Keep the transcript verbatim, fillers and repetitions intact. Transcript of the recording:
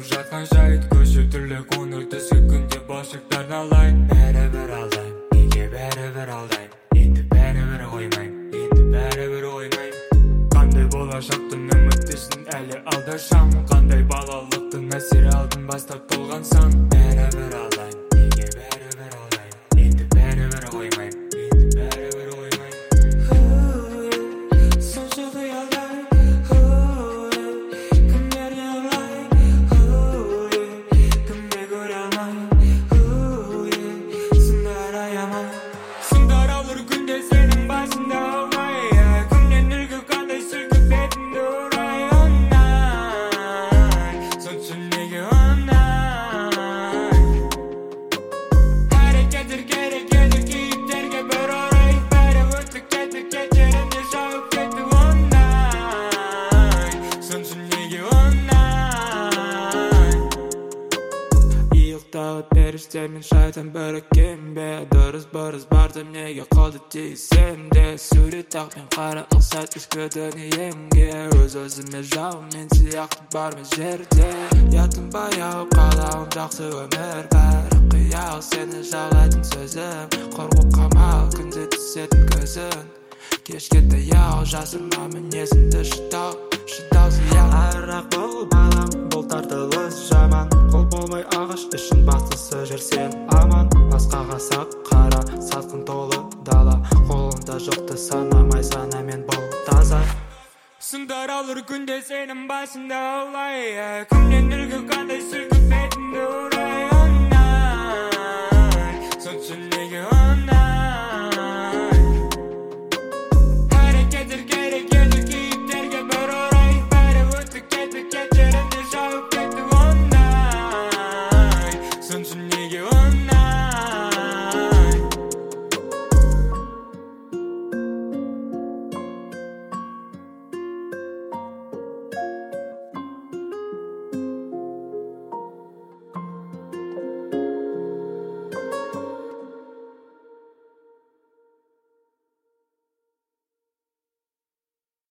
жатқан жайт көшіртілі қоңыр түсі күнде башықтарын алайын. Бәрібір алдайм, неге бәрібір алдайм, енді бәрібір қоймайм, енді бәрібір қоймайм. Қандай болашақтың үміттесін әлі алдашам, қандай балалықтың әсері алдын бастап толған сан. Бәрібір алдайм, неге бәрібір алдайм, енді бәрібір қоймайм, енді бәрібір қоймайм. Соншалықты алдайм, кімдерге ұнайм, кімге көре алмайм, сындар аямай. Сындар алыр күнде сенің басында оңай, күннен үлгі қандай сілкіп бетіңді ұрай. Оңай, сонша неге оңай. Әрекеттер керек еді кейіптерге бір орай, бәрі өтті кетті кетерінде шауып кетті. Оңай, сонша неге оңай. Иықтағы періштер мен шайтан біріккен бе? Дұрыс бұрыс бардым, неге қолды тиісем де? Сурет ақ пен қара ұқсат ішкі дүниемге. Өз-өзіме жау мен сияқты бар ма жерде? Ятым баяу қалауым жақсы өмір, бәрі қиял сені жалайтын сөзім. Қорқу қамал күнде түсетін көзін, кешке таяу жасырма мінезіңді. Шыдау, шыдау зиян. Арақ бол балам, бұл тартылыс жаман. Қол болмай ағаш үшін бастысы жүрсен аман. Басқаға сақ қара, сатқын толы дала. Қолында жоқты санамай санамен бол таза. Сындар алыр күнде сенің басында